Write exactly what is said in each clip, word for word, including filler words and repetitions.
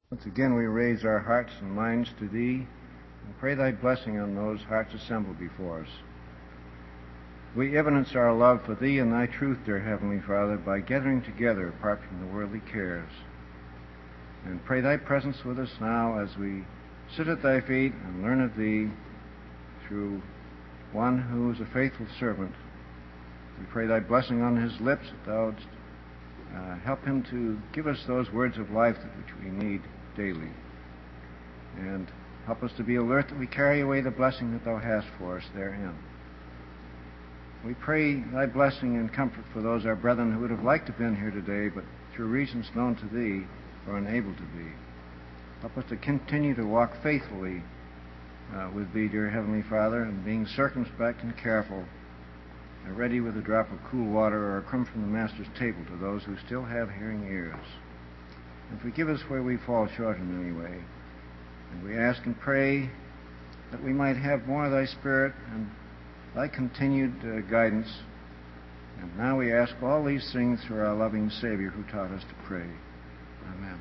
Once again we raise our hearts and minds to Thee, and pray Thy blessing on those hearts assembled before us. We evidence our love for Thee and Thy truth, dear Heavenly Father, by gathering together apart from the worldly cares. And pray Thy presence with us now as we sit at Thy feet and learn of Thee through one who is a faithful servant. We pray Thy blessing on his lips, that Thou wouldst uh, help him to give us those words of life which we need daily. And help us to be alert that we carry away the blessing that Thou hast for us therein. We pray Thy blessing and comfort for those our brethren who would have liked to have been here today, but through reasons known to Thee are unable to be. Help us to continue to walk faithfully uh, with Thee, dear Heavenly Father, and being circumspect and careful, uh, ready with a drop of cool water or a crumb from the Master's table to those who still have hearing ears. And forgive us where we fall short in any way. And we ask and pray that we might have more of Thy Spirit and Thy continued uh, guidance. And now we ask all these things through our loving Savior who taught us to pray. Amen.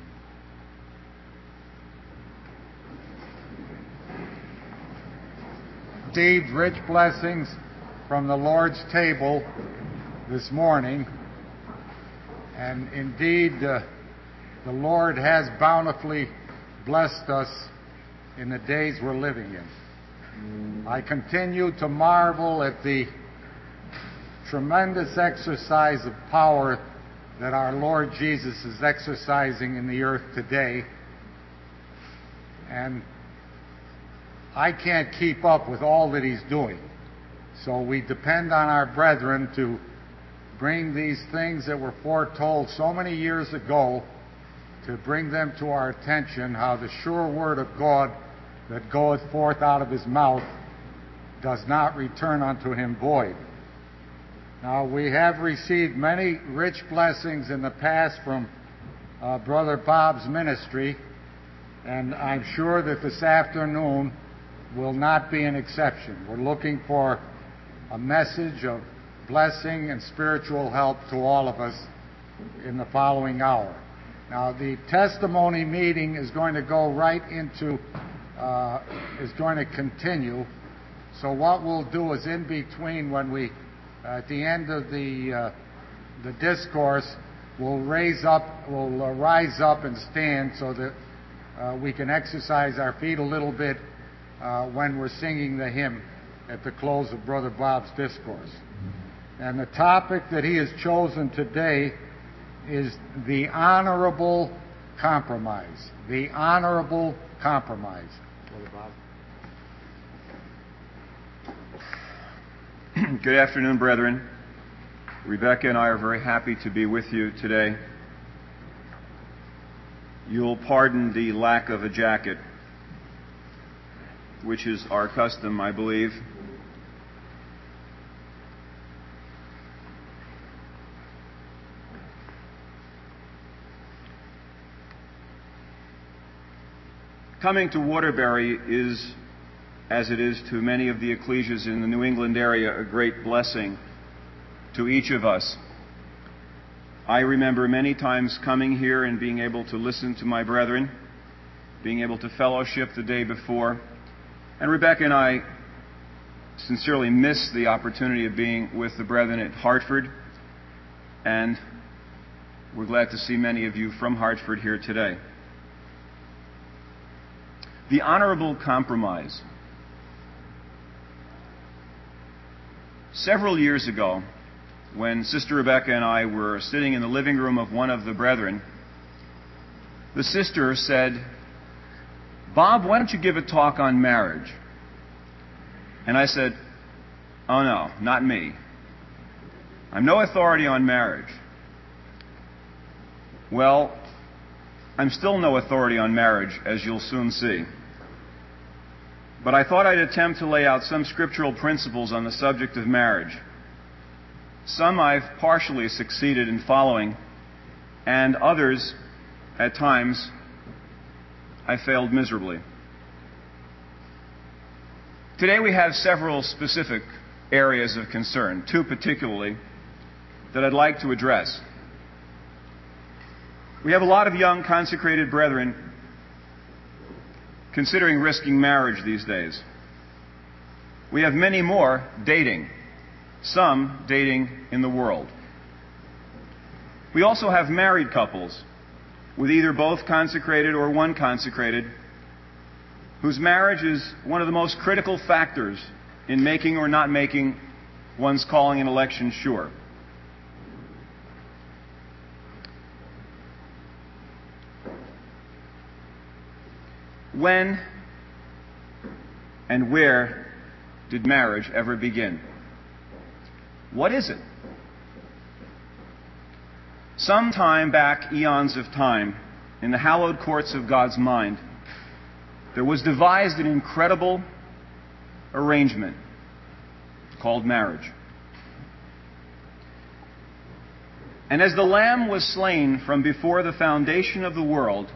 Received rich blessings from the Lord's table this morning. And indeed, uh, the Lord has bountifully blessed us in the days we're living in. I continue to marvel at the tremendous exercise of power that our Lord Jesus is exercising in the earth today. And I can't keep up with all that He's doing. So we depend on our brethren to bring these things that were foretold so many years ago, to bring them to our attention, how the sure word of God that goeth forth out of His mouth does not return unto Him void. Now, we have received many rich blessings in the past from uh, Brother Bob's ministry, and I'm sure that this afternoon will not be an exception. We're looking for a message of blessing and spiritual help to all of us in the following hour. Now, the testimony meeting is going to go right into, uh, is going to continue. So what we'll do is in between, when we, uh, at the end of the uh, the discourse, we'll raise up, we'll uh, rise up and stand so that uh, we can exercise our feet a little bit uh, when we're singing the hymn at the close of Brother Bob's discourse. And the topic that he has chosen today is the honorable compromise. The honorable compromise. Brother Bob. Good afternoon, brethren. Rebecca and I are very happy to be with you today. You'll pardon the lack of a jacket, which is our custom, I believe. Coming to Waterbury is, as it is to many of the ecclesias in the New England area, a great blessing to each of us. I remember many times coming here and being able to listen to my brethren, being able to fellowship the day before. And Rebecca and I sincerely miss the opportunity of being with the brethren at Hartford. And we're glad to see many of you from Hartford here today. The honorable compromise. Several years ago, when Sister Rebecca and I were sitting in the living room of one of the brethren, the sister said, "Bob, why don't you give a talk on marriage?" And I said, "Oh no, not me. I'm no authority on marriage." Well, I'm still no authority on marriage, as you'll soon see. But I thought I'd attempt to lay out some scriptural principles on the subject of marriage. Some I've partially succeeded in following, and others, at times, I failed miserably. Today we have several specific areas of concern, two particularly, that I'd like to address. We have a lot of young consecrated brethren considering risking marriage these days. We have many more dating, some dating in the world. We also have married couples, with either both consecrated or one consecrated, whose marriage is one of the most critical factors in making or not making one's calling and election sure. When and where did marriage ever begin? What is it? Some time back, eons of time, in the hallowed courts of God's mind, there was devised an incredible arrangement called marriage. And as the Lamb was slain from before the foundation of the world,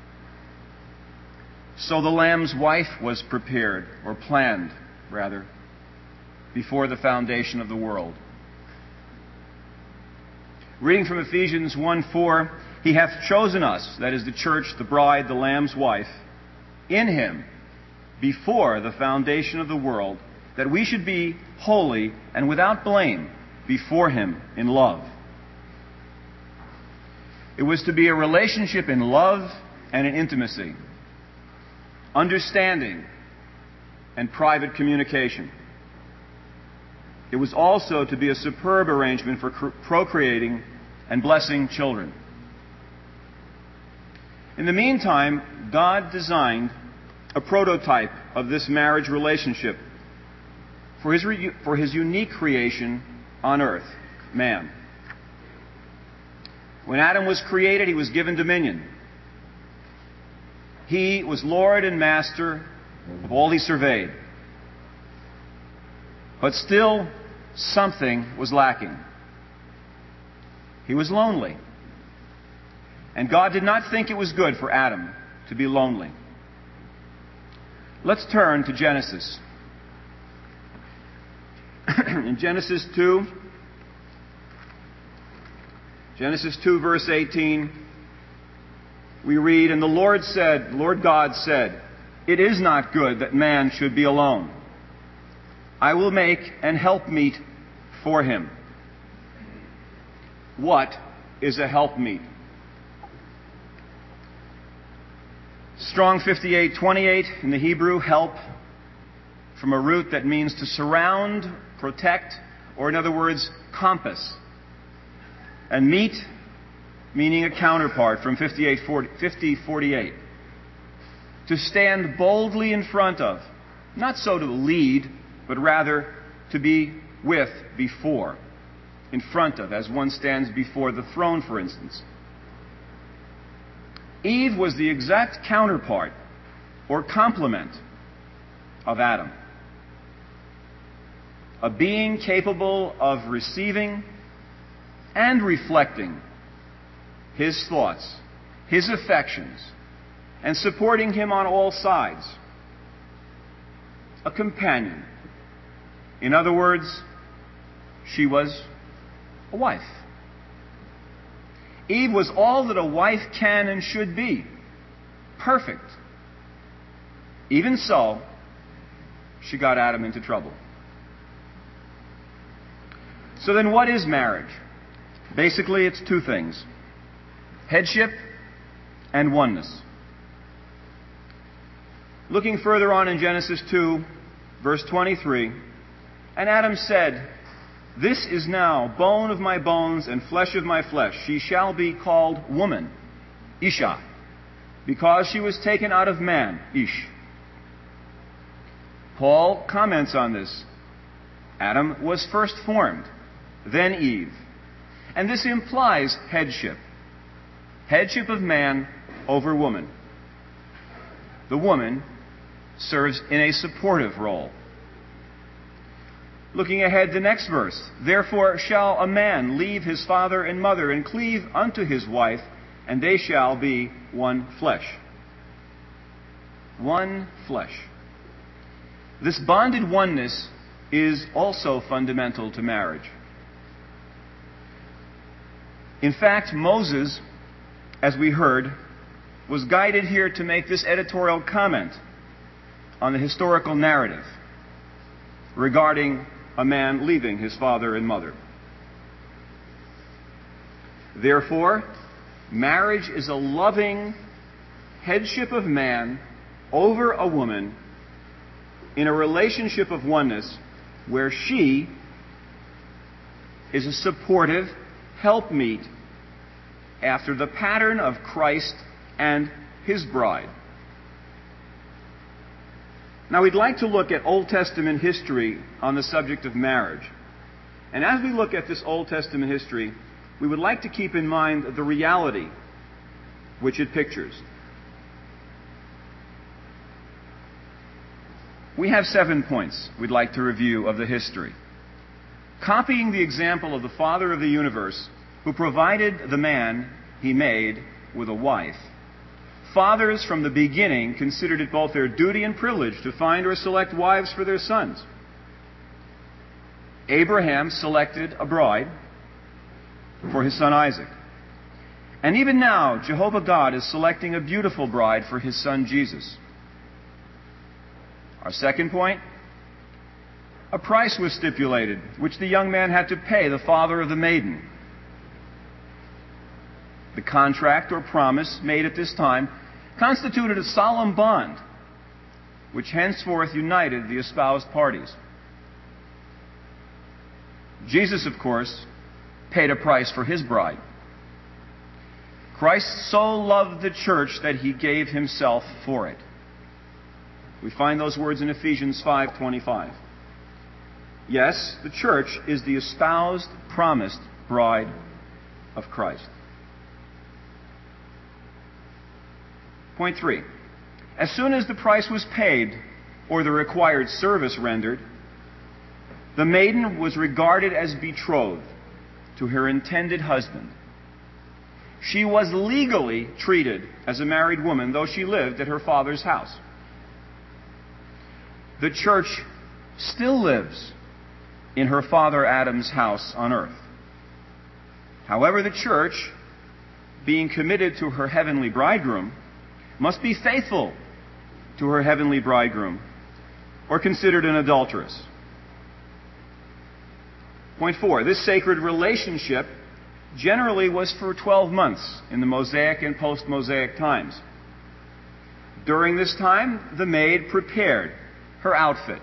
so the Lamb's wife was prepared, or planned, rather, before the foundation of the world. Reading from Ephesians one four, He hath chosen us, that is the church, the bride, the Lamb's wife, in Him, before the foundation of the world, that we should be holy and without blame before Him in love. It was to be a relationship in love and in intimacy, understanding, and private communication. It was also to be a superb arrangement for cr- procreating and blessing children. In the meantime, God designed a prototype of this marriage relationship for his, re- for his unique creation on earth, man. When Adam was created, he was given dominion. He was Lord and Master of all he surveyed. But still, something was lacking. He was lonely. And God did not think it was good for Adam to be lonely. Let's turn to Genesis. In Genesis two, Genesis two, verse eighteen, we read, And the Lord said, Lord God said, It is not good that man should be alone. I will make an helpmeet for him. What is a helpmeet? Strong fifty-eight twenty-eight in the Hebrew, help, from a root that means to surround, protect, or in other words, compass. And meet, meaning a counterpart from fifty forty-eight. To stand boldly in front of, not so to lead, but rather to be with, before, in front of, as one stands before the throne, for instance. Eve was the exact counterpart, or complement, of Adam. A being capable of receiving and reflecting his thoughts, his affections, and supporting him on all sides. A companion. In other words, she was a wife. Eve was all that a wife can and should be. Perfect. Even so, she got Adam into trouble. So then what is marriage? Basically, it's two things: headship and oneness. Looking further on in Genesis two, verse twenty-three, And Adam said, This is now bone of my bones and flesh of my flesh. She shall be called woman, Isha, because she was taken out of man, Ish. Paul comments on this. Adam was first formed, then Eve. And this implies headship. Headship of man over woman. The woman serves in a supportive role. Looking ahead, the next verse. Therefore shall a man leave his father and mother and cleave unto his wife, and they shall be one flesh. One flesh. This bonded oneness is also fundamental to marriage. In fact, Moses, as we heard, was guided here to make this editorial comment on the historical narrative regarding a man leaving his father and mother. Therefore, marriage is a loving headship of man over a woman in a relationship of oneness where she is a supportive helpmeet after the pattern of Christ and His bride. Now, we'd like to look at Old Testament history on the subject of marriage. And as we look at this Old Testament history, we would like to keep in mind the reality which it pictures. We have seven points we'd like to review of the history. Copying the example of the Father of the universe, who provided the man He made with a wife, fathers from the beginning considered it both their duty and privilege to find or select wives for their sons. Abraham selected a bride for his son Isaac. And even now, Jehovah God is selecting a beautiful bride for His son Jesus. Our second point, a price was stipulated, which the young man had to pay the father of the maiden. The contract or promise made at this time constituted a solemn bond, which henceforth united the espoused parties. Jesus, of course, paid a price for His bride. Christ so loved the church that He gave Himself for it. We find those words in Ephesians five twenty-five. Yes, the church is the espoused, promised bride of Christ. Point three. As soon as the price was paid, or the required service rendered, the maiden was regarded as betrothed to her intended husband. She was legally treated as a married woman, though she lived at her father's house. The church still lives in her father Adam's house on earth. However, the church, being committed to her heavenly bridegroom, must be faithful to her heavenly bridegroom, or considered an adulteress. Point four, this sacred relationship generally was for twelve months in the Mosaic and post-Mosaic times. During this time, the maid prepared her outfit.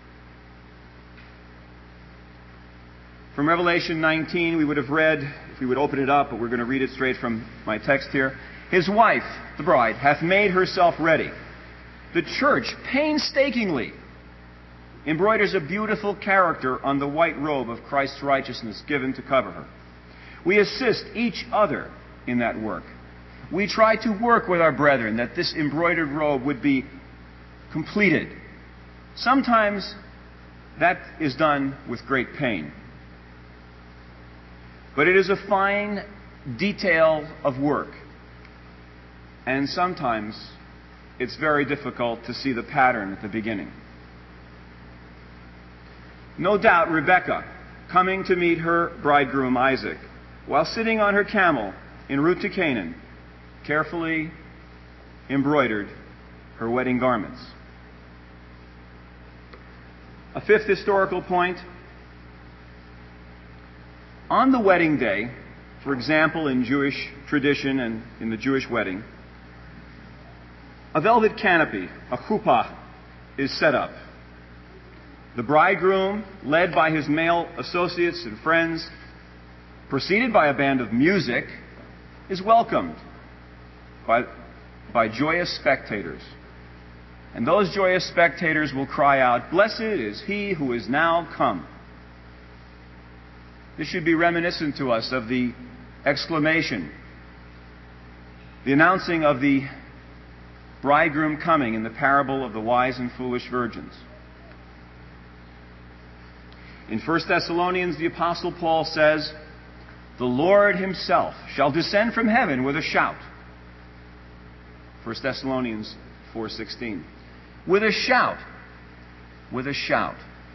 From Revelation nineteen, we would have read, if we would open it up, but we're going to read it straight from my text here. His wife, the bride, hath made herself ready. The church painstakingly embroiders a beautiful character on the white robe of Christ's righteousness given to cover her. We assist each other in that work. We try to work with our brethren that this embroidered robe would be completed. Sometimes that is done with great pain. But it is a fine detail of work. And sometimes it's very difficult to see the pattern at the beginning. No doubt Rebekah, coming to meet her bridegroom Isaac, while sitting on her camel en route to Canaan, carefully embroidered her wedding garments. A fifth historical point. On the wedding day, for example, in Jewish tradition and in the Jewish wedding, a velvet canopy, a chuppah, is set up. The bridegroom, led by his male associates and friends, preceded by a band of music, is welcomed by, by joyous spectators. And those joyous spectators will cry out, "Blessed is he who is now come." This should be reminiscent to us of the exclamation, the announcing of the bridegroom coming in the parable of the wise and foolish virgins. In First Thessalonians, the Apostle Paul says, "The Lord Himself shall descend from heaven with a shout." First Thessalonians four sixteen. With a shout. With a shout.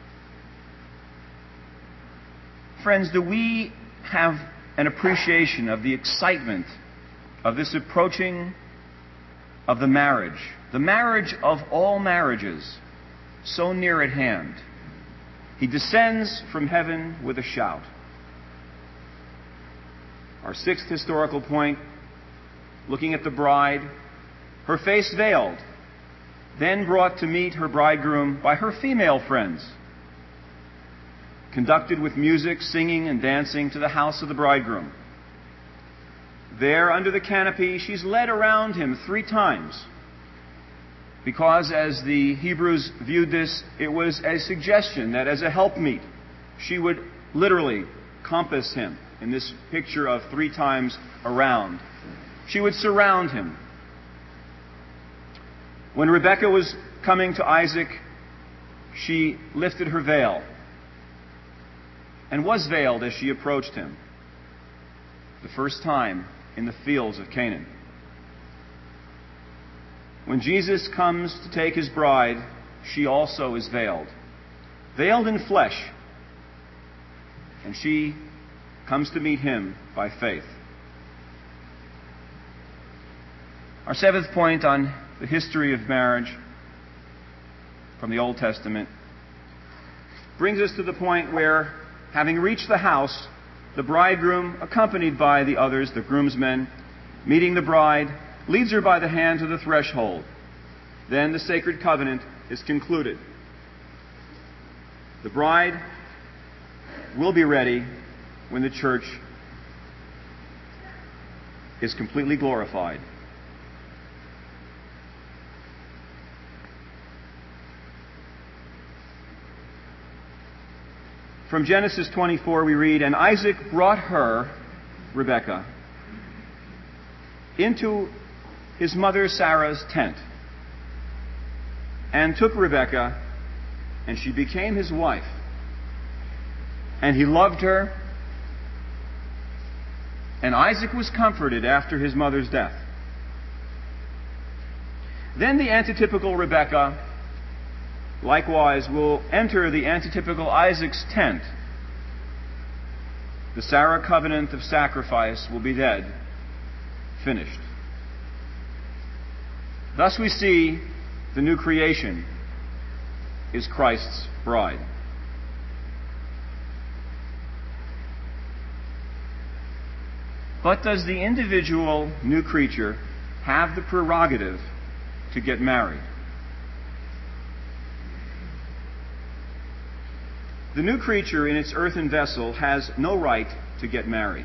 Friends, do we have an appreciation of the excitement of this approaching of the marriage, the marriage of all marriages, so near at hand. He descends from heaven with a shout. Our sixth historical point, looking at the bride, her face veiled, then brought to meet her bridegroom by her female friends, conducted with music, singing, and dancing to the house of the bridegroom. There, under the canopy, she's led around him three times, because as the Hebrews viewed this, it was a suggestion that as a helpmeet, she would literally compass him in this picture of three times around. She would surround him. When Rebekah was coming to Isaac, she lifted her veil and was veiled as she approached him, the first time in the fields of Canaan. When Jesus comes to take his bride, she also is veiled, veiled in flesh, and she comes to meet him by faith. Our seventh point on the history of marriage from the Old Testament brings us to the point where, having reached the house, the bridegroom, accompanied by the others, the groomsmen, meeting the bride, leads her by the hand to the threshold. Then the sacred covenant is concluded. The bride will be ready when the church is completely glorified. From Genesis twenty-four we read, "And Isaac brought her, Rebekah, into his mother Sarah's tent, and took Rebekah, and she became his wife. And he loved her, and Isaac was comforted after his mother's death. Then the antitypical Rebekah likewise will enter the antitypical Isaac's tent. The Sarah covenant of sacrifice will be dead, finished." Thus we see the new creation is Christ's bride. But does the individual new creature have the prerogative to get married? The new creature in its earthen vessel has no right to get married.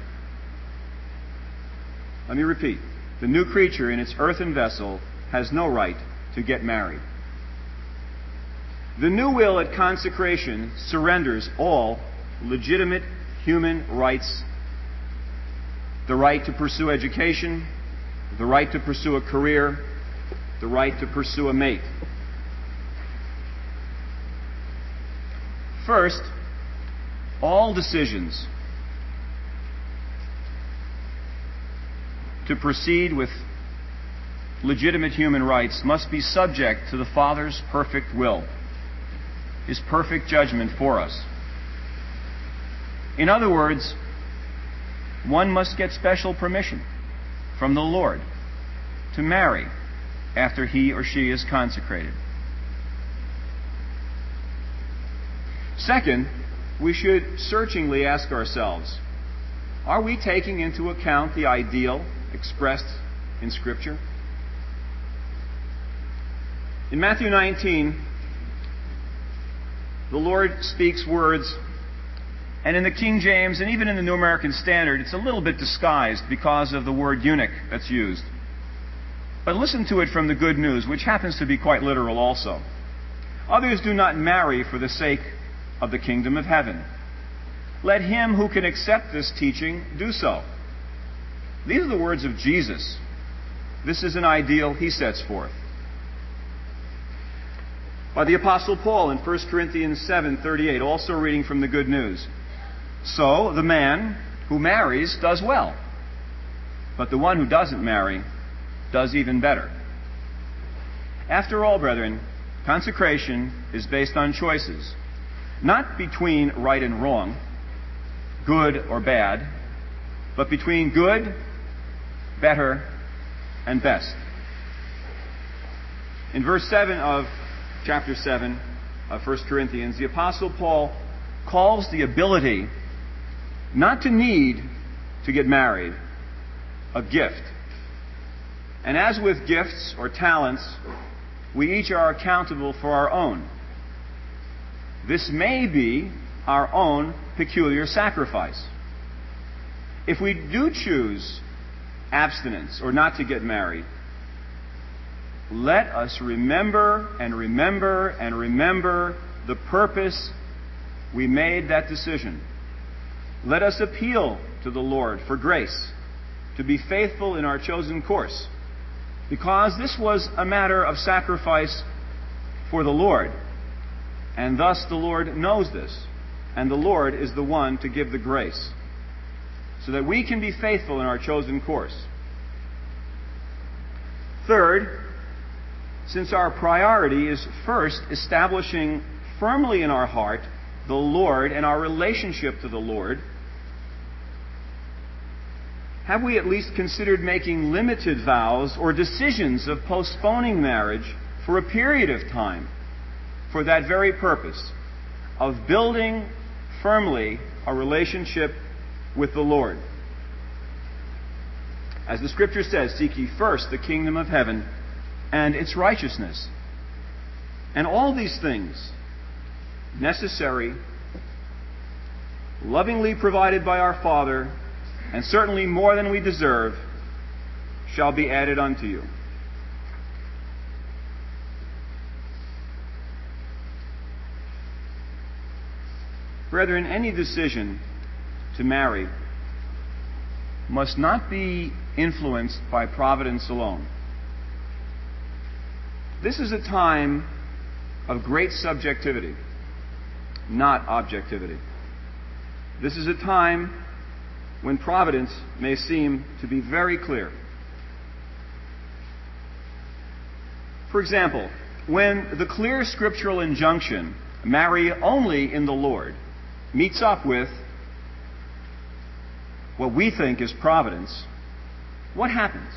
Let me repeat. The new creature in its earthen vessel has no right to get married. The new will at consecration surrenders all legitimate human rights: the right to pursue education, the right to pursue a career, the right to pursue a mate. First, all decisions to proceed with legitimate human rights must be subject to the Father's perfect will, his perfect judgment for us. In other words, one must get special permission from the Lord to marry after he or she is consecrated. Second, we should searchingly ask ourselves, are we taking into account the ideal expressed in Scripture? In Matthew nineteen, the Lord speaks words, and in the King James and even in the New American Standard, it's a little bit disguised because of the word eunuch that's used. But listen to it from the Good News, which happens to be quite literal also. "Others do not marry for the sake of the kingdom of heaven. Let him who can accept this teaching do so." These are the words of Jesus. This is an ideal he sets forth. By the Apostle Paul in First Corinthians seven thirty-eight, also reading from the Good News. "So the man who marries does well, but the one who doesn't marry does even better." After all, brethren, consecration is based on choices, not between right and wrong, good or bad, but between good, better, and best. In verse seven of chapter seven of First Corinthians, the Apostle Paul calls the ability not to need to get married a gift. And as with gifts or talents, we each are accountable for our own. This may be our own peculiar sacrifice. If we do choose abstinence or not to get married, let us remember and remember and remember the purpose we made that decision. Let us appeal to the Lord for grace to be faithful in our chosen course, because this was a matter of sacrifice for the Lord, and thus the Lord knows this, and the Lord is the one to give the grace, so that we can be faithful in our chosen course. Third, since our priority is first establishing firmly in our heart the Lord and our relationship to the Lord, have we at least considered making limited vows or decisions of postponing marriage for a period of time for that very purpose of building firmly a relationship with the Lord? As the Scripture says, seek ye first the kingdom of heaven and its righteousness. And all these things, necessary, lovingly provided by our Father, and certainly more than we deserve, shall be added unto you. Brethren, any decision to marry must not be influenced by providence alone. This is a time of great subjectivity, not objectivity. This is a time when providence may seem to be very clear. For example, when the clear scriptural injunction, marry only in the Lord, meets up with what we think is providence, what happens?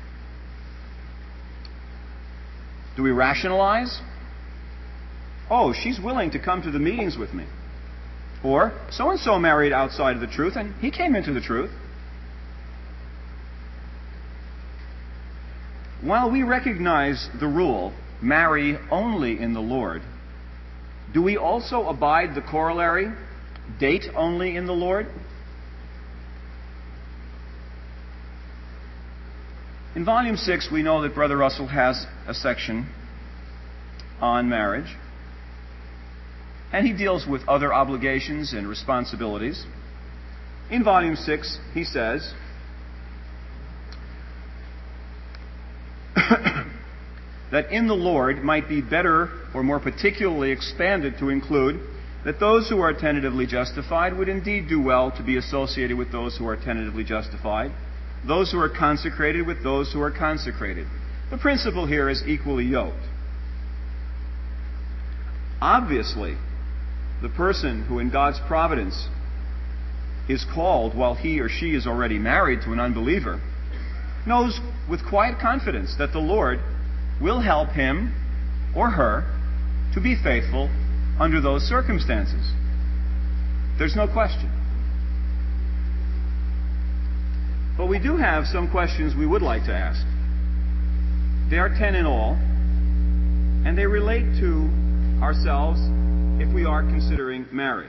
Do we rationalize? Oh, she's willing to come to the meetings with me. Or, so-and-so married outside of the truth, and he came into the truth. While we recognize the rule, marry only in the Lord, do we also abide the corollary, date only in the Lord? In Volume six, we know that Brother Russell has a section on marriage, and he deals with other obligations and responsibilities. In Volume six, he says, that in the Lord might be better or more particularly expanded to include that those who are tentatively justified would indeed do well to be associated with those who are tentatively justified, those who are consecrated with those who are consecrated. The principle here is equally yoked. Obviously, the person who in God's providence is called while he or she is already married to an unbeliever knows with quiet confidence that the Lord will help him or her to be faithful under those circumstances. There's no question. But we do have some questions we would like to ask. They are ten in all, and they relate to ourselves if we are considering marriage.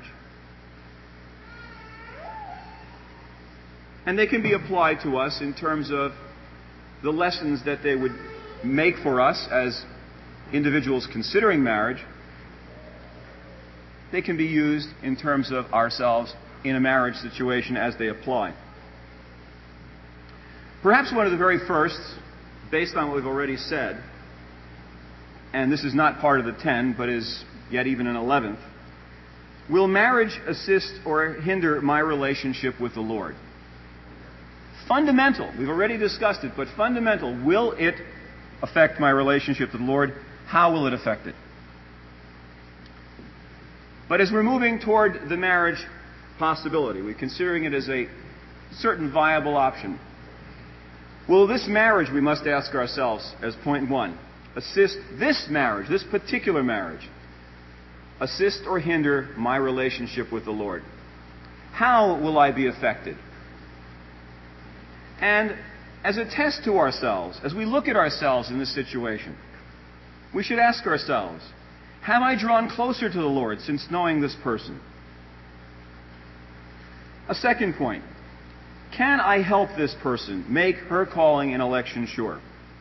And they can be applied to us in terms of the lessons that they would make for us as individuals considering marriage. They can be used in terms of ourselves in a marriage situation as they apply. Perhaps one of the very first, based on what we've already said, and this is not part of the ten, but is yet even an eleventh, will marriage assist or hinder my relationship with the Lord? Fundamental, we've already discussed it, but fundamental, will it affect my relationship to the Lord? How will it affect it? But as we're moving toward the marriage possibility, we're considering it as a certain viable option. Will this marriage, we must ask ourselves as point one, assist this marriage, this particular marriage, assist or hinder my relationship with the Lord? How will I be affected? And as a test to ourselves, as we look at ourselves in this situation, we should ask ourselves, have I drawn closer to the Lord since knowing this person? A second point, can I help this person make her calling and election sure?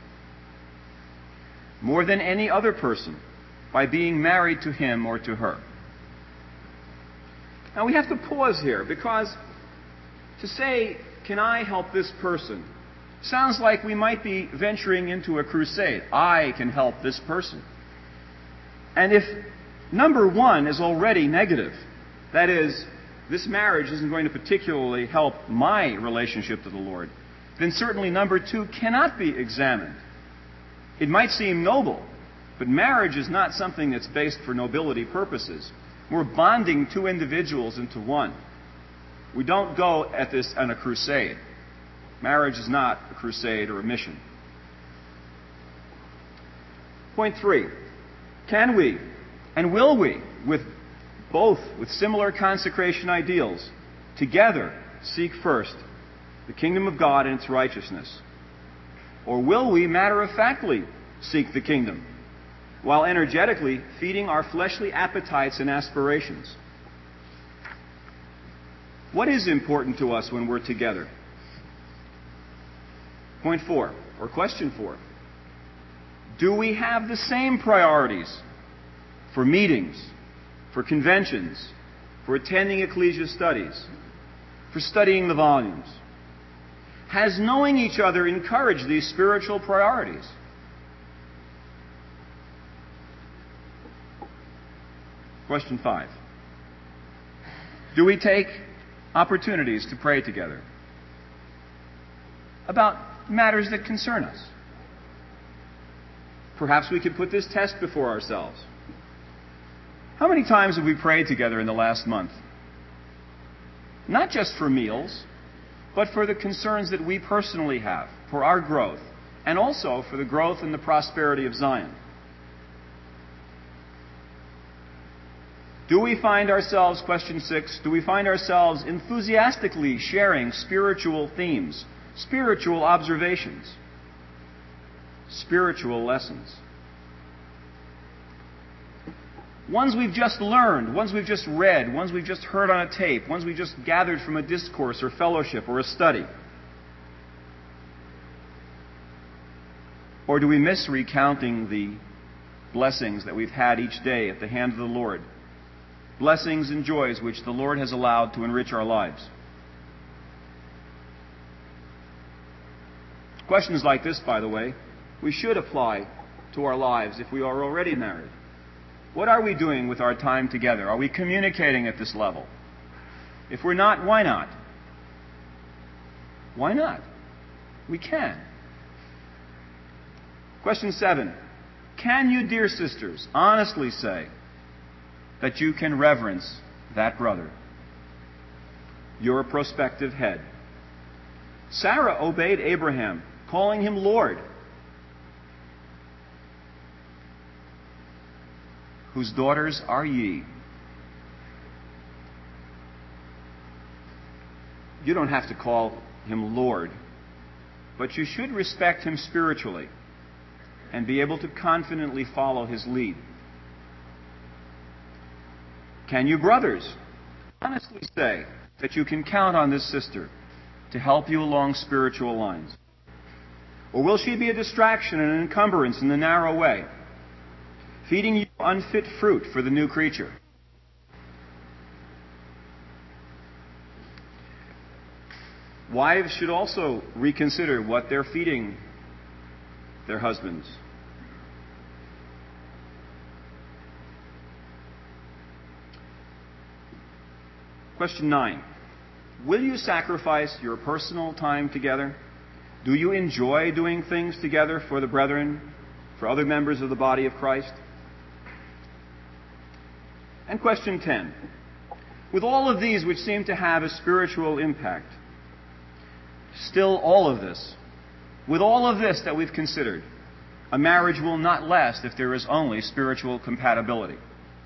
More than any other person, by being married to him or to her. Now we have to pause here, because to say, can I help this person, sounds like we might be venturing into a crusade. I can help this person. And if number one is already negative, that is, this marriage isn't going to particularly help my relationship to the Lord, then certainly number two cannot be examined. It might seem noble, but marriage is not something that's based for nobility purposes. We're bonding two individuals into one. We don't go at this on a crusade. Marriage is not a crusade or a mission. Point three. Can we and will we, with both with similar consecration ideals, together seek first the kingdom of God and its righteousness? Or will we matter-of-factly seek the kingdom, while energetically feeding our fleshly appetites and aspirations? What is important to us when we're together? Point four, or question four. Do we have the same priorities for meetings, for conventions, for attending ecclesia studies, for studying the volumes? Has knowing each other encouraged these spiritual priorities? Question five. Do we take opportunities to pray together about matters that concern us? Perhaps we could put this test before ourselves. How many times have we prayed together in the last month? Not just for meals, but for the concerns that we personally have, for our growth, and also for the growth and the prosperity of Zion. Do we find ourselves, question six, do we find ourselves enthusiastically sharing spiritual themes, spiritual observations, spiritual lessons? Ones we've just learned, ones we've just read, ones we've just heard on a tape, ones we've just gathered from a discourse or fellowship or a study? Or do we miss recounting the blessings that we've had each day at the hand of the Lord? Blessings and joys which the Lord has allowed to enrich our lives. Questions like this, by the way, we should apply to our lives if we are already married. What are we doing with our time together? Are we communicating at this level? If we're not, why not? Why not? We can. Question seven. Can you, dear sisters, honestly say that you can reverence that brother, your prospective head? Sarah obeyed Abraham, calling him Lord, whose daughters are ye. You don't have to call him Lord, but you should respect him spiritually and be able to confidently follow his lead. Can you, brothers, honestly say that you can count on this sister to help you along spiritual lines? Or will she be a distraction and an encumbrance in the narrow way, feeding you unfit fruit for the new creature? Wives should also reconsider what they're feeding their husbands. Question nine. Will you sacrifice your personal time together? Do you enjoy doing things together for the brethren, for other members of the body of Christ? And question ten. With all of these which seem to have a spiritual impact, still all of this, with all of this that we've considered, a marriage will not last if there is only spiritual compatibility.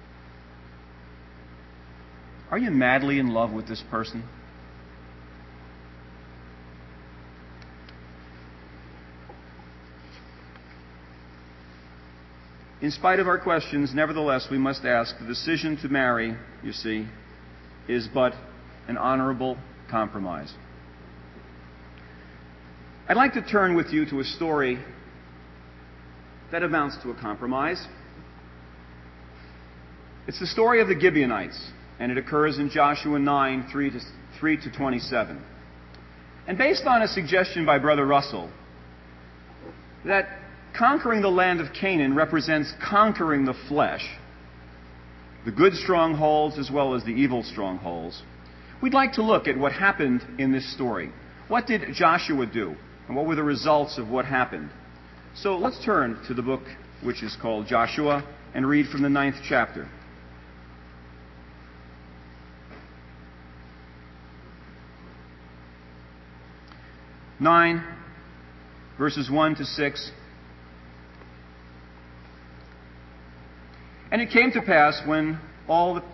Are you madly in love with this person? In spite of our questions, nevertheless, we must ask, the decision to marry, you see, is but an honorable compromise. I'd like to turn with you to a story that amounts to a compromise. It's the story of the Gibeonites, and it occurs in Joshua nine, three to twenty-seven. And based on a suggestion by Brother Russell, that conquering the land of Canaan represents conquering the flesh, the good strongholds as well as the evil strongholds, we'd like to look at what happened in this story. What did Joshua do? And what were the results of what happened? So let's turn to the book which is called Joshua and read from the ninth chapter. Nine, verses one to six. And it came to pass when all the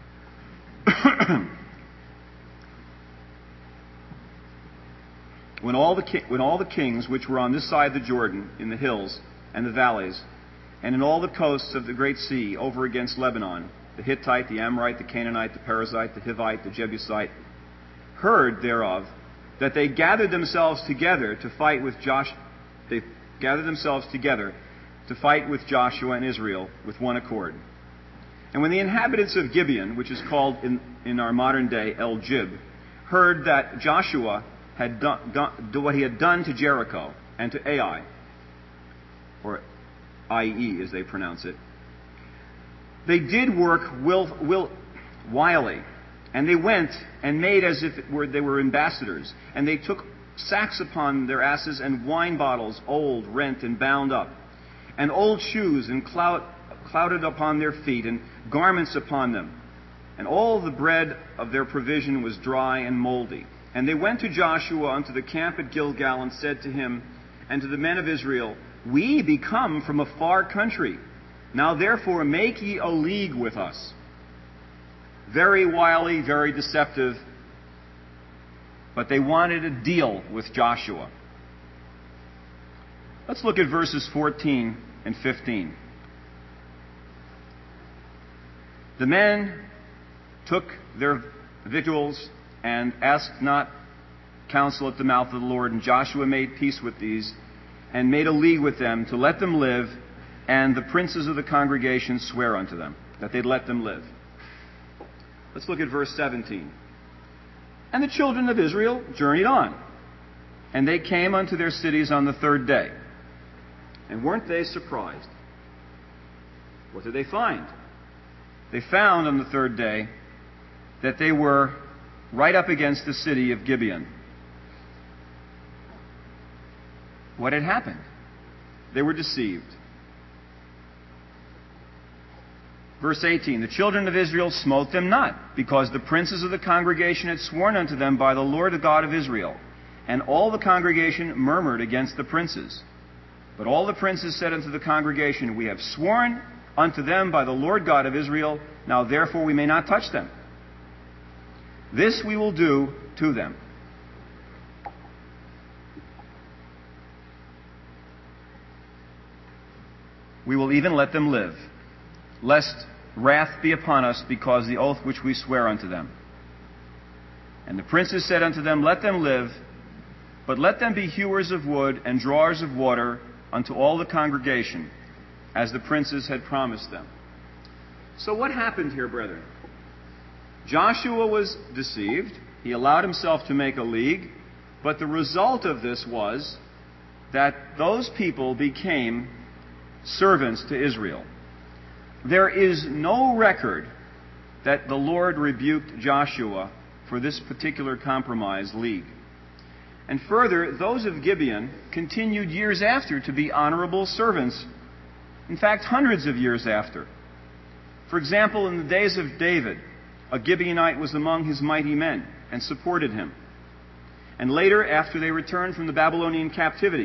when all the ki- when all the kings which were on this side the Jordan, in the hills and the valleys, and in all the coasts of the great sea over against Lebanon, the Hittite, the Amorite, the Canaanite, the Perizzite, the Hivite, the Jebusite, heard thereof, that they gathered themselves together to fight with Josh, they gathered themselves together to fight with Joshua and Israel with one accord. And when the inhabitants of Gibeon, which is called in, in our modern day El Jib, heard that Joshua had done, done what he had done to Jericho and to Ai, or I E as they pronounce it, they did work will, will, wily, and they went and made as if it were, they were ambassadors, and they took sacks upon their asses and wine bottles, old, rent, and bound up, and old shoes and clout, clouted upon their feet, and garments upon them. And all the bread of their provision was dry and moldy. And they went to Joshua unto the camp at Gilgal, and said to him and to the men of Israel, We be come from a far country. Now therefore make ye a league with us. Very wily, very deceptive, but they wanted a deal with Joshua. Let's look at verses fourteen and fifteen. The men took their victuals and asked not counsel at the mouth of the Lord, and Joshua made peace with these, and made a league with them to let them live, and the princes of the congregation swear unto them that they'd let them live. Let's look at verse seventeen. And the children of Israel journeyed on, and they came unto their cities on the third day. And weren't they surprised? What did they find? They found on the third day that they were right up against the city of Gibeon. What had happened? They were deceived. Verse eighteen, the children of Israel smote them not, because the princes of the congregation had sworn unto them by the Lord the God of Israel. And all the congregation murmured against the princes. But all the princes said unto the congregation, We have sworn unto them by the Lord God of Israel, now therefore we may not touch them. This we will do to them. We will even let them live, lest wrath be upon us because of the oath which we swear unto them. And the princes said unto them, Let them live, but let them be hewers of wood and drawers of water unto all the congregation, as the princes had promised them. So what happened here, brethren? Joshua was deceived. He allowed himself to make a league, but the result of this was that those people became servants to Israel. There is no record that the Lord rebuked Joshua for this particular compromise league. And further, those of Gibeon continued years after to be honorable servants. In fact, hundreds of years after. For example, in the days of David, a Gibeonite was among his mighty men and supported him. And later, after they returned from the Babylonian captivity,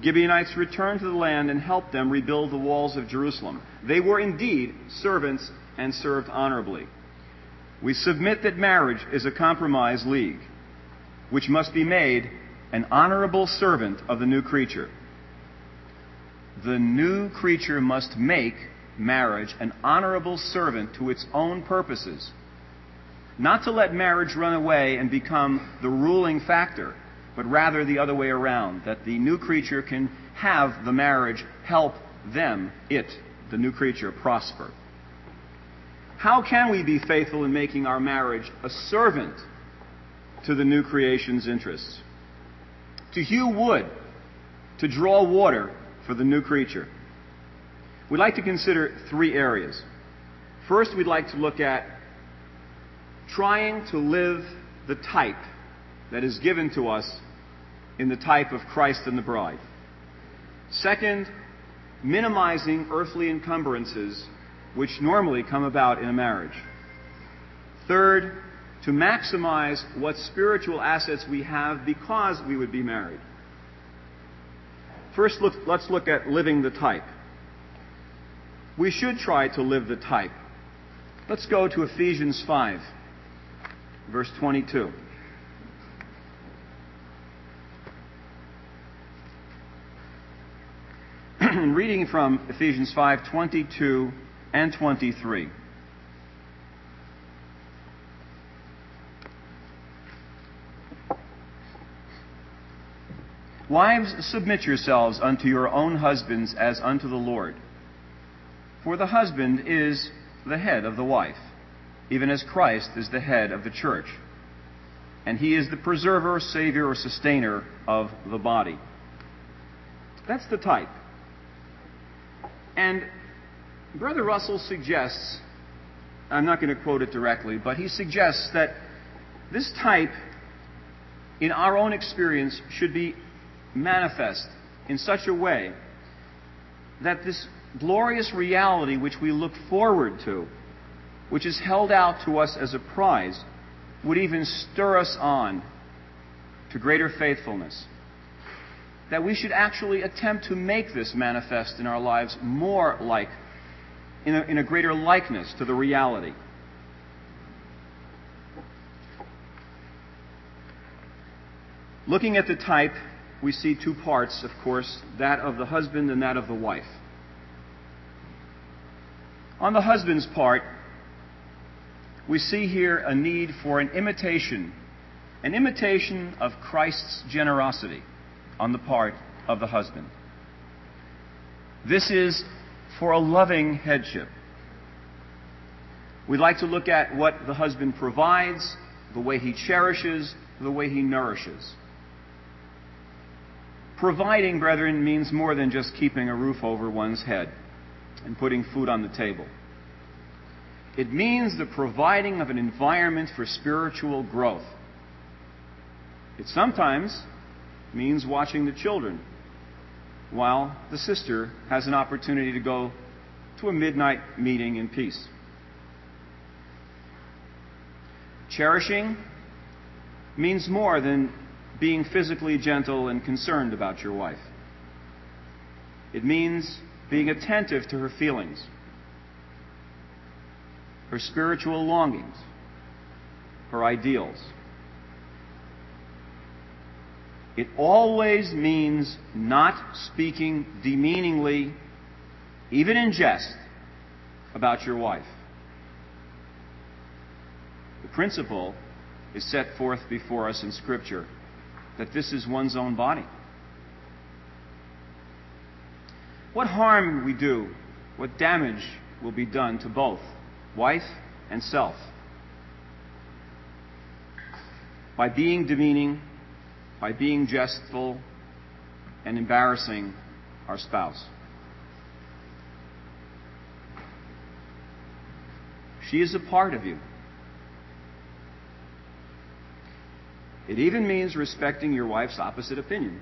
Gibeonites returned to the land and helped them rebuild the walls of Jerusalem. They were indeed servants and served honorably. We submit that marriage is a compromise league, which must be made an honorable servant of the new creature. The new creature must make marriage an honorable servant to its own purposes, not to let marriage run away and become the ruling factor, but rather the other way around, that the new creature can have the marriage help them, it, the new creature, prosper. How can we be faithful in making our marriage a servant to the new creation's interests? To hew wood, to draw water for the new creature. We'd like to consider three areas. First, we'd like to look at trying to live the type that is given to us in the type of Christ and the bride. Second, minimizing earthly encumbrances which normally come about in a marriage. Third, to maximize what spiritual assets we have because we would be married. First, look, let's look at living the type. We should try to live the type. Let's go to Ephesians five, verse twenty-two. Reading from Ephesians five, twenty-two and twenty-three. Wives, submit yourselves unto your own husbands as unto the Lord. For the husband is the head of the wife, even as Christ is the head of the church. And he is the preserver, savior, or sustainer of the body. That's the type. And Brother Russell suggests, I'm not going to quote it directly, but he suggests that this type, in our own experience, should be manifest in such a way that this glorious reality which we look forward to, which is held out to us as a prize, would even stir us on to greater faithfulness. That we should actually attempt to make this manifest in our lives more like, in a, in a greater likeness to the reality. Looking at the type, we see two parts, of course, that of the husband and that of the wife. On the husband's part, we see here a need for an imitation, an imitation of Christ's generosity on the part of the husband. This is for a loving headship. We'd like to look at what the husband provides, the way he cherishes, the way he nourishes. Providing, brethren, means more than just keeping a roof over one's head and putting food on the table. It means the providing of an environment for spiritual growth. It sometimes means watching the children while the sister has an opportunity to go to a midnight meeting in peace. Cherishing means more than being physically gentle and concerned about your wife. It means being attentive to her feelings, her spiritual longings, her ideals. It always means not speaking demeaningly, even in jest, about your wife. The principle is set forth before us in Scripture that this is one's own body. What harm we do, what damage will be done to both wife and self by being demeaning, by being jestful, and embarrassing our spouse. She is a part of you. It even means respecting your wife's opposite opinion.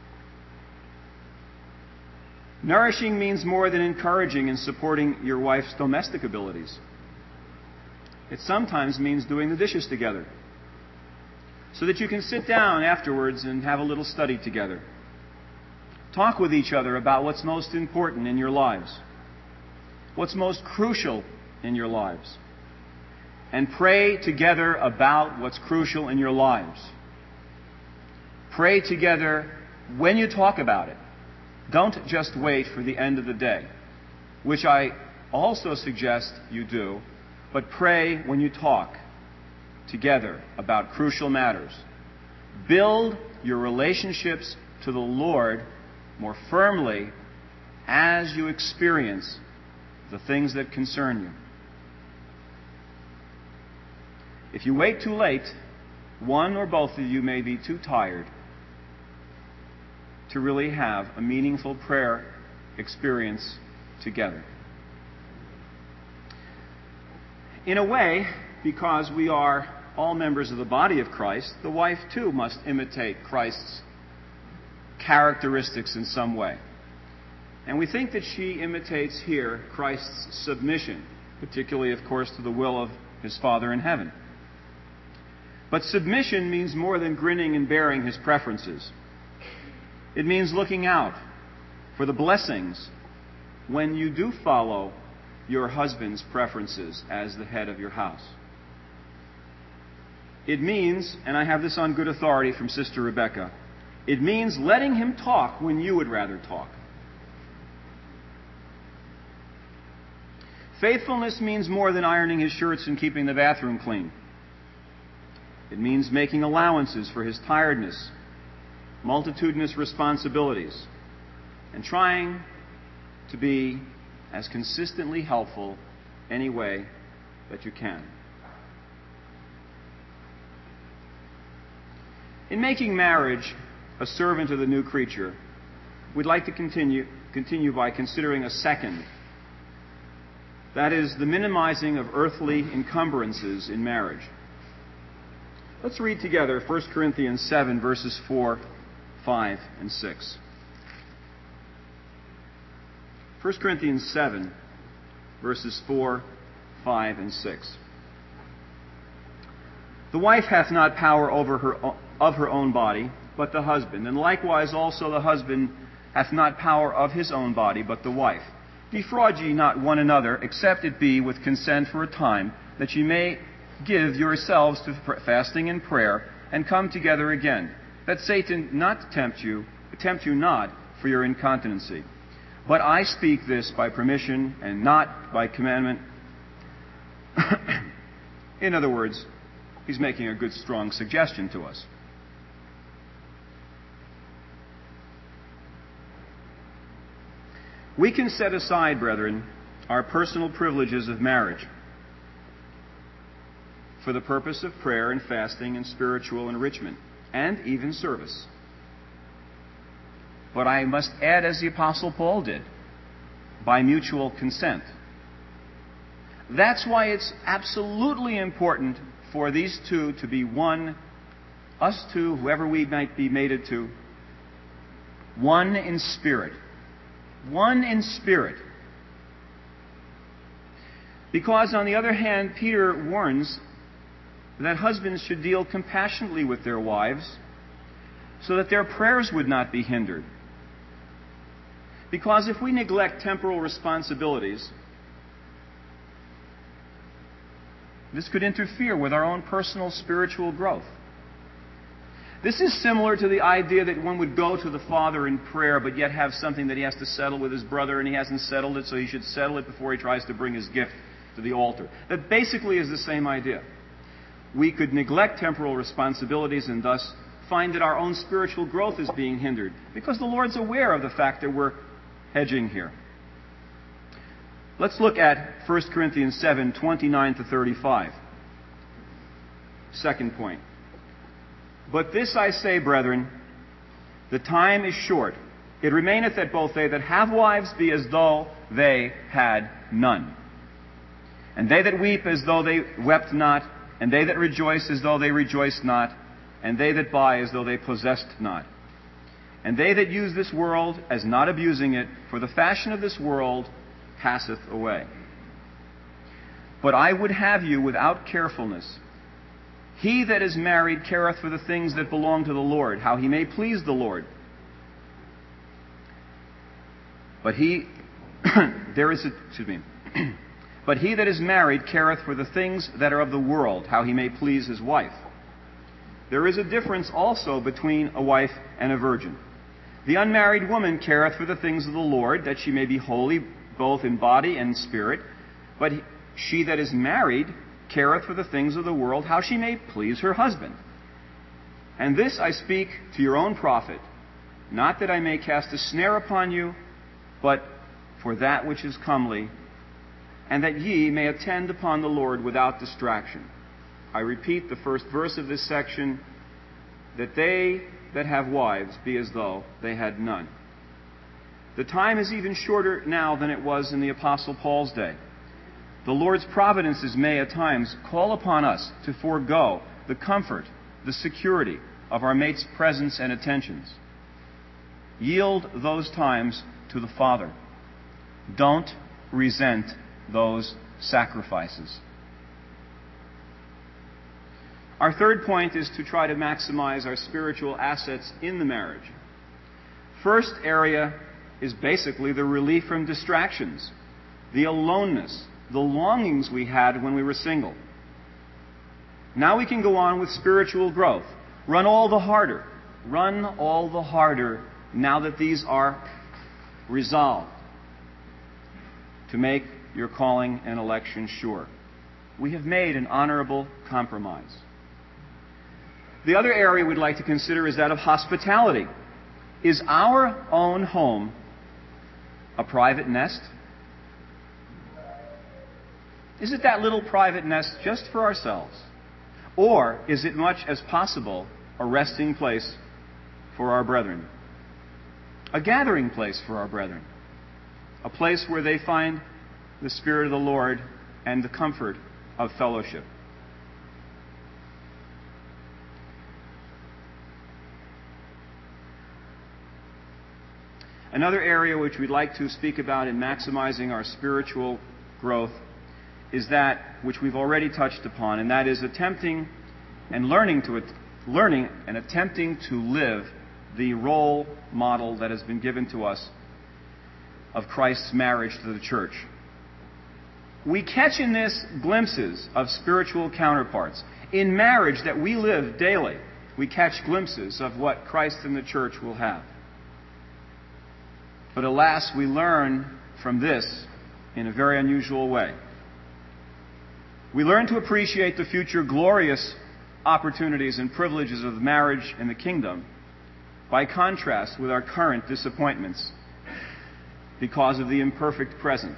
Nourishing means more than encouraging and supporting your wife's domestic abilities. It sometimes means doing the dishes together, so that you can sit down afterwards and have a little study together. Talk with each other about what's most important in your lives, what's most crucial in your lives, and pray together about what's crucial in your lives. Pray together when you talk about it. Don't just wait for the end of the day, which I also suggest you do, but pray when you talk together about crucial matters. Build your relationships to the Lord more firmly as you experience the things that concern you. If you wait too late, one or both of you may be too tired to really have a meaningful prayer experience together. In a way, because we are all members of the body of Christ, the wife too must imitate Christ's characteristics in some way. And we think that she imitates here Christ's submission, particularly, of course, to the will of his Father in heaven. But submission means more than grinning and bearing his preferences. It means looking out for the blessings when you do follow your husband's preferences as the head of your house. It means, and I have this on good authority from Sister Rebecca, it means letting him talk when you would rather talk. Faithfulness means more than ironing his shirts and keeping the bathroom clean. It means making allowances for his tiredness, multitudinous responsibilities, and trying to be as consistently helpful any way that you can. In making marriage a servant of the new creature, we'd like to continue, continue by considering a second. That is, the minimizing of earthly encumbrances in marriage. Let's read together First Corinthians seven, verses four, five, and six. First Corinthians seven, verses four, five, and six. The wife hath not power over her of her own body, but the husband. And likewise also the husband hath not power of his own body, but the wife. Defraud ye not one another, except it be with consent for a time, that ye may give yourselves to fasting and prayer, and come together again, that Satan not tempt you, tempt you not for your incontinency. But I speak this by permission and not by commandment. In other words, he's making a good, strong suggestion to us. We can set aside, brethren, our personal privileges of marriage for the purpose of prayer and fasting and spiritual enrichment, and even service. But I must add, as the Apostle Paul did, by mutual consent. That's why it's absolutely important for these two to be one, us two, whoever we might be mated to, one in spirit. One in spirit. Because, on the other hand, Peter warns that husbands should deal compassionately with their wives so that their prayers would not be hindered. Because if we neglect temporal responsibilities, this could interfere with our own personal spiritual growth. This is similar to the idea that one would go to the Father in prayer, but yet have something that he has to settle with his brother, and he hasn't settled it, so he should settle it before he tries to bring his gift to the altar. That basically is the same idea. We could neglect temporal responsibilities and thus find that our own spiritual growth is being hindered, because the Lord's aware of the fact that we're hedging here. Let's look at First Corinthians seven, twenty-nine to thirty-five. Second point. But this I say, brethren, the time is short. It remaineth that both they that have wives be as though they had none. And they that weep as though they wept not, and they that rejoice as though they rejoiced not, and they that buy as though they possessed not. And they that use this world as not abusing it, for the fashion of this world passeth away. But I would have you without carefulness. He that is married careth for the things that belong to the Lord, how he may please the Lord. But he, there is a, excuse me, but he that is married careth for the things that are of the world, how he may please his wife. There is a difference also between a wife and a virgin. The unmarried woman careth for the things of the Lord, that she may be holy both in body and spirit. But she that is married careth for the things of the world, how she may please her husband. And this I speak to your own profit, not that I may cast a snare upon you, but for that which is comely, and that ye may attend upon the Lord without distraction. I repeat the first verse of this section, that they that have wives be as though they had none. The time is even shorter now than it was in the Apostle Paul's day. The Lord's providences may at times call upon us to forego the comfort, the security of our mate's presence and attentions. Yield those times to the Father. Don't resent those sacrifices. Our third point is to try to maximize our spiritual assets in the marriage. First area is basically the relief from distractions, the aloneness, the longings we had when we were single. Now we can go on with spiritual growth. Run all the harder. Run all the harder now that these are resolved to make your calling and election sure. We have made an honorable compromise. The other area we'd like to consider is that of hospitality. Is our own home a private nest? Is it that little private nest just for ourselves? Or is it much as possible a resting place for our brethren? A gathering place for our brethren? A place where they find the Spirit of the Lord and the comfort of fellowship? Another area which we'd like to speak about in maximizing our spiritual growth is that which we've already touched upon, and that is attempting and learning to learning and attempting to live the role model that has been given to us of Christ's marriage to the church. We catch in this glimpses of spiritual counterparts. In marriage that we live daily, we catch glimpses of what Christ and the church will have. But alas, we learn from this in a very unusual way. We learn to appreciate the future glorious opportunities and privileges of marriage in the kingdom by contrast with our current disappointments because of the imperfect present.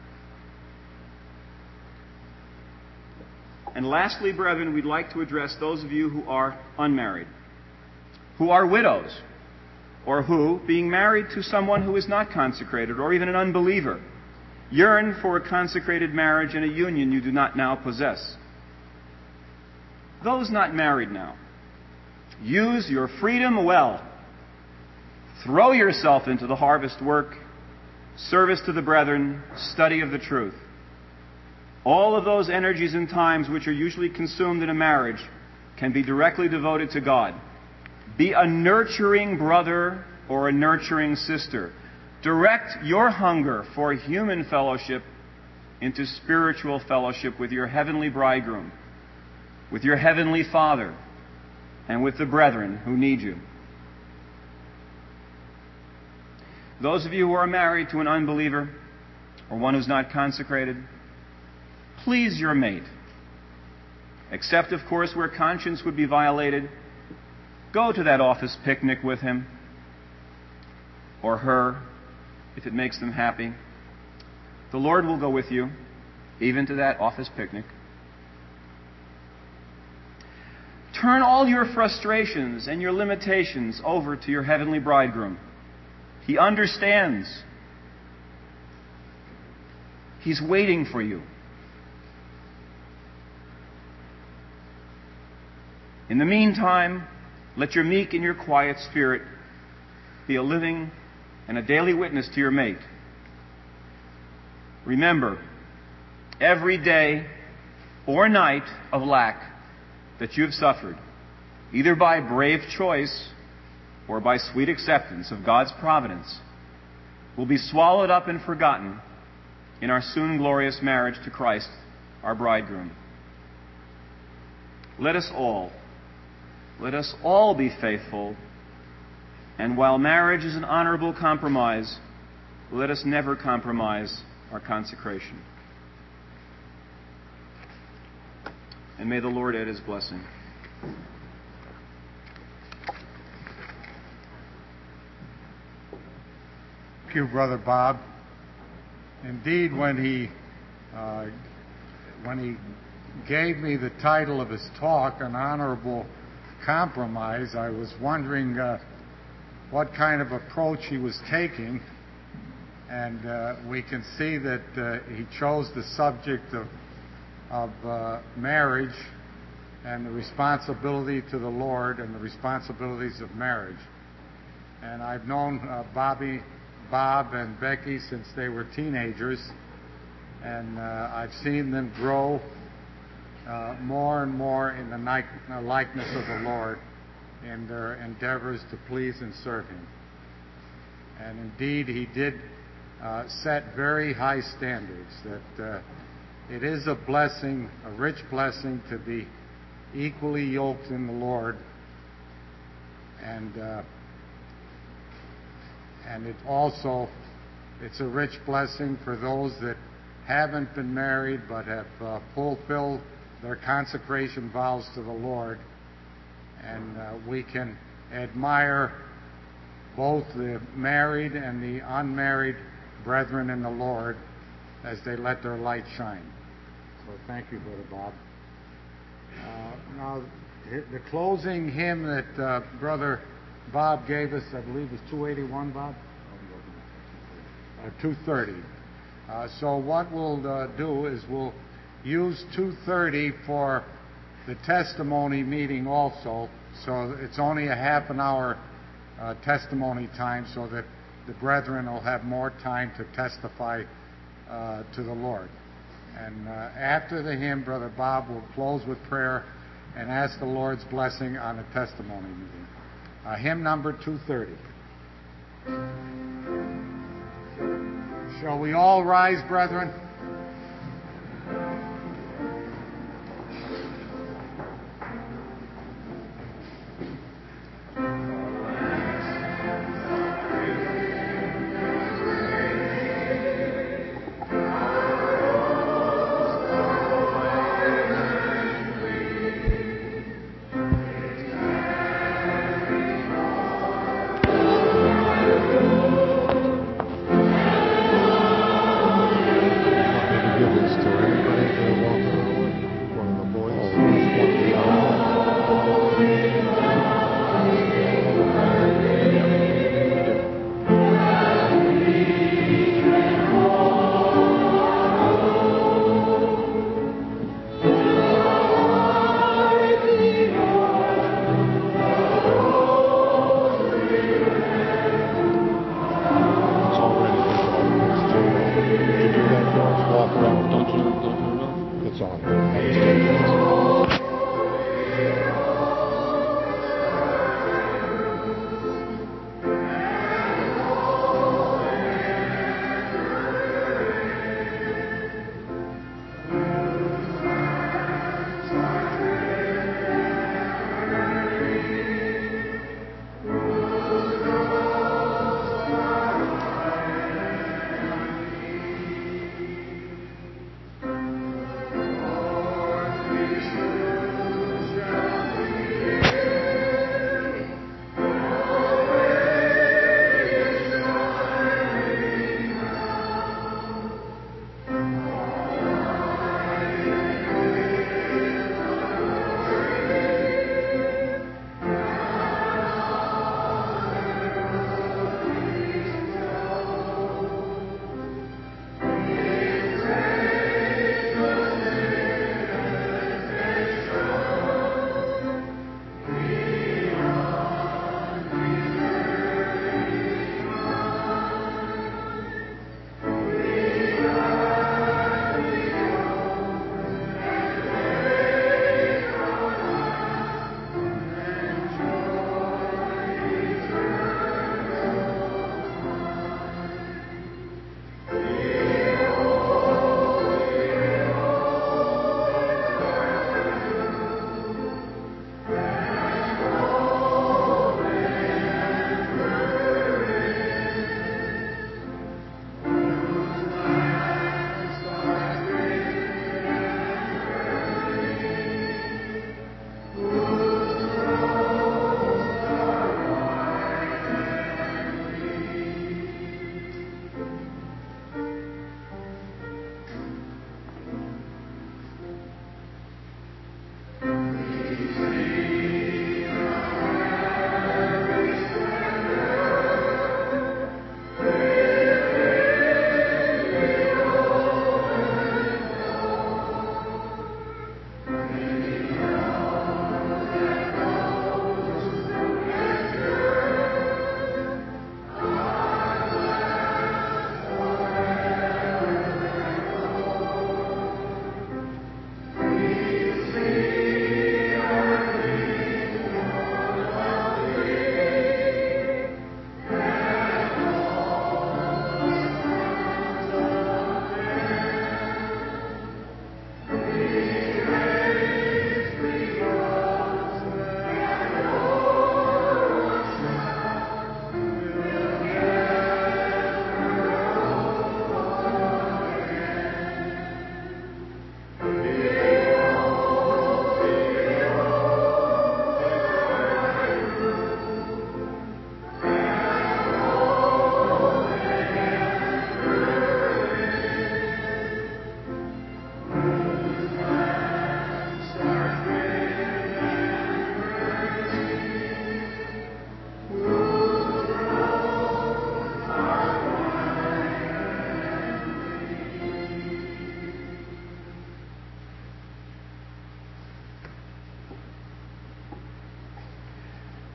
And lastly, brethren, we'd like to address those of you who are unmarried, who are widows, or who, being married to someone who is not consecrated, or even an unbeliever, yearn for a consecrated marriage and a union you do not now possess. Those not married now, use your freedom well. Throw yourself into the harvest work, service to the brethren, study of the truth. All of those energies and times which are usually consumed in a marriage can be directly devoted to God. Be a nurturing brother or a nurturing sister. Direct your hunger for human fellowship into spiritual fellowship with your heavenly bridegroom, with your heavenly Father, and with the brethren who need you. Those of you who are married to an unbeliever or one who's not consecrated, please your mate. Except, of course, where conscience would be violated, go to that office picnic with him or her if it makes them happy. The Lord will go with you, even to that office picnic. Turn all your frustrations and your limitations over to your heavenly bridegroom. He understands. He's waiting for you. In the meantime, let your meek and your quiet spirit be a living and a daily witness to your mate. Remember, every day or night of lack that you have suffered, either by brave choice or by sweet acceptance of God's providence, will be swallowed up and forgotten in our soon glorious marriage to Christ, our bridegroom. Let us all, let us all be faithful, and while marriage is an honorable compromise, let us never compromise our consecration. And may the Lord add His blessing. Thank you, Brother Bob. Indeed, when he uh, when he gave me the title of his talk, An Honorable Compromise, I was wondering uh, what kind of approach he was taking. And uh, we can see that uh, he chose the subject of, of uh, marriage and the responsibility to the Lord and the responsibilities of marriage. And I've known uh, Bobby, Bob and Becky since they were teenagers, and uh, I've seen them grow uh, more and more in the likeness of the Lord in their endeavors to please and serve Him. And indeed, he did uh, set very high standards, that uh, it is a blessing, a rich blessing, to be equally yoked in the Lord. And uh, and it also, it's a rich blessing for those that haven't been married but have uh, fulfilled their consecration vows to the Lord. And uh, we can admire both the married and the unmarried brethren in the Lord as they let their light shine. So thank you, Brother Bob. Uh, now, the closing hymn that uh, Brother Bob gave us, I believe, is two eighty-one, Bob? Uh, two thirty. Uh, so what we'll uh, do is we'll use two thirty for the testimony meeting also. So it's only a half an hour uh, testimony time, so that the brethren will have more time to testify uh, to the Lord. And uh, after the hymn, Brother Bob will close with prayer and ask the Lord's blessing on the testimony meeting. Uh, hymn number two thirty. Shall we all rise, brethren?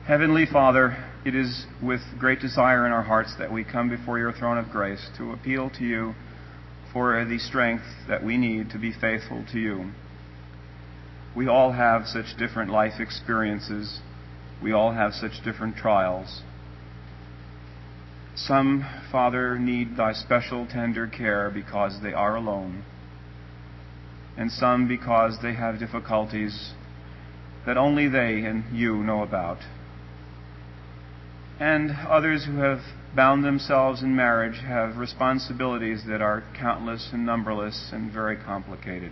Heavenly Father, it is with great desire in our hearts that we come before your throne of grace to appeal to you for the strength that we need to be faithful to you. We all have such different life experiences. We all have such different trials. Some, Father, need thy special tender care because they are alone, and some because they have difficulties that only they and you know about. And others who have bound themselves in marriage have responsibilities that are countless and numberless and very complicated.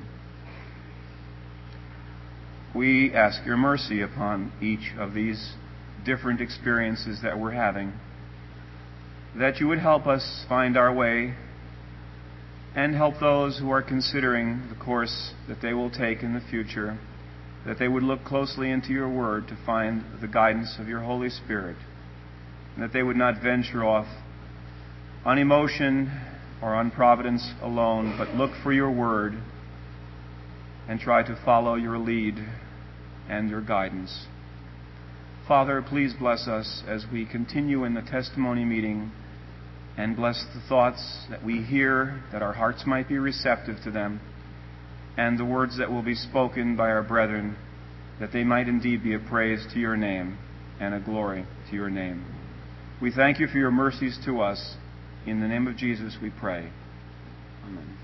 We ask your mercy upon each of these different experiences that we're having, that you would help us find our way and help those who are considering the course that they will take in the future, that they would look closely into your word to find the guidance of your Holy Spirit, and that they would not venture off on emotion or on providence alone, but look for your word and try to follow your lead and your guidance. Father, please bless us as we continue in the testimony meeting, and bless the thoughts that we hear, that our hearts might be receptive to them, and the words that will be spoken by our brethren, that they might indeed be a praise to your name and a glory to your name. We thank you for your mercies to us. In the name of Jesus we pray. Amen.